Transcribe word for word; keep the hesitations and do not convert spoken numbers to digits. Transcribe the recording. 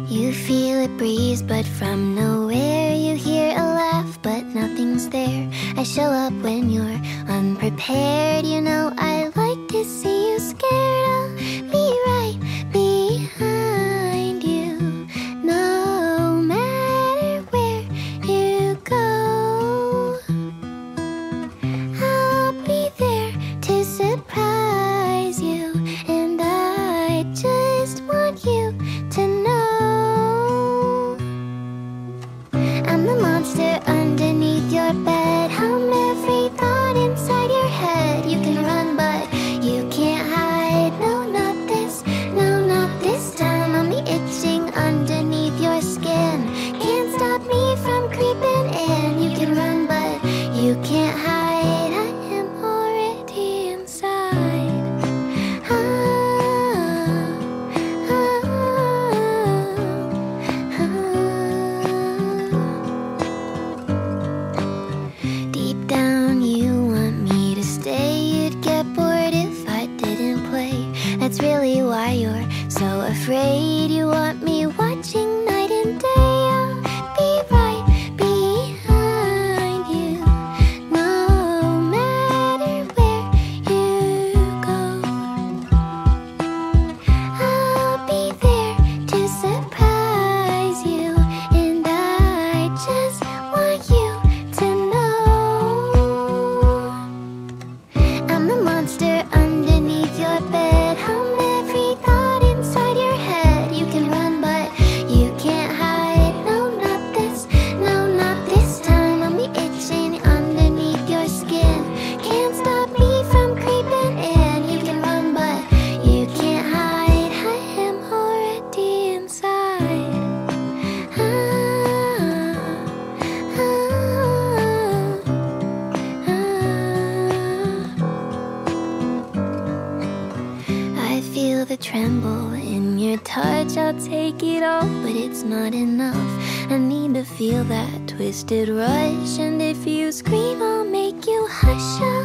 You feel a breeze, but from nowhere you hear a laugh, but nothing's there. I show up when you're unprepared. You know I like to see you scared. I'll be right behind you, no matter where you go. I'll be there to surprise you, and I just want you to know I'm the monster underneath your bed. I'm every thought inside your head. You can run, but you can't hide. No, not this, no, not this time. I'm the itching underneath your skin. Can't stop me from creeping in. You can run, but you can't hide. I am already inside. Ah, ah, ah. Deep down you want me to stay. You'd get bored if I didn't play. That's really why you're so afraid. You want me watching night and day. I'll be right behind you, no matter where you go. I'll be there to surprise you, and I just want you to know I'm the monster underneath your bed. I'm every thought inside your head. You can run, but you can't hide. No, not this, no, not this time. I'm the itching underneath your skin. Can't stop me from creeping in. You can run, but you can't hide. I am already inside. Ah, ah, ah. I feel the tremble in your touch. I'll take it all, but it's not enough. I need to feel that twisted rush, and if you scream, I'll make you hush.